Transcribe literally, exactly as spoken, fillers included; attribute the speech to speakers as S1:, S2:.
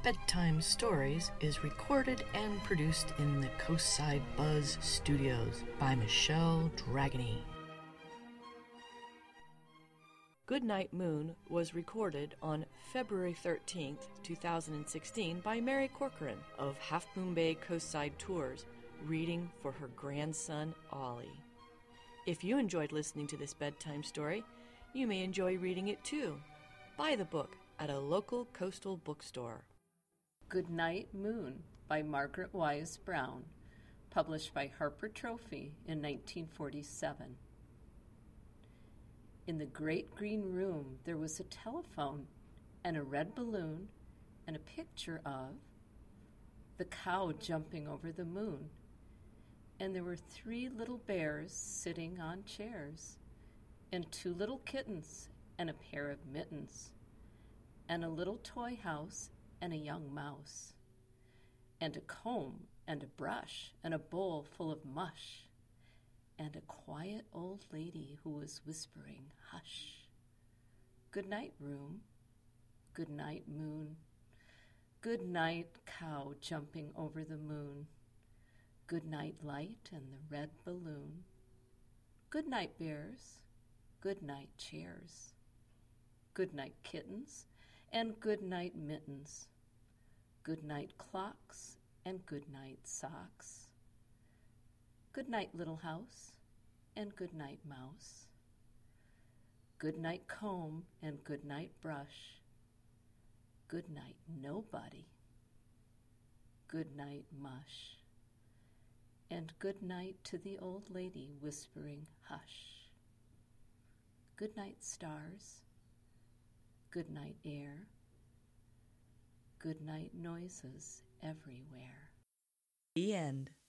S1: Bedtime Stories is recorded and produced in the Coastside Buzz Studios by Michelle Dragony. Goodnight Moon was recorded on February thirteenth, two thousand sixteen by Mary Corcoran of Half Moon Bay Coastside Tours, reading for her grandson Ollie. If you enjoyed listening to this bedtime story, you may enjoy reading it too. Buy the book at a local coastal bookstore.
S2: Goodnight Moon by Margaret Wise Brown, published by Harper Trophy in nineteen forty-seven. In the great green room there was a telephone and a red balloon and a picture of the cow jumping over the moon. And there were three little bears sitting on chairs, and two little kittens and a pair of mittens, and a little toy house and a young mouse, and a comb and a brush and a bowl full of mush, and a quiet old lady who was whispering, "Hush! Good night, room. Good night, moon. Good night, cow jumping over the moon. Good night, light and the red balloon. Good night, bears. Good night, chairs. Good night, kittens, and good night, mittens. Good night, clocks, and good night, socks. Good night, little house, and good night, mouse. Good night, comb, and good night, brush. Good night, nobody. Good night, mush. And good night to the old lady whispering, hush. Good night, stars. Good night, air. Good night, noises everywhere."
S1: The end.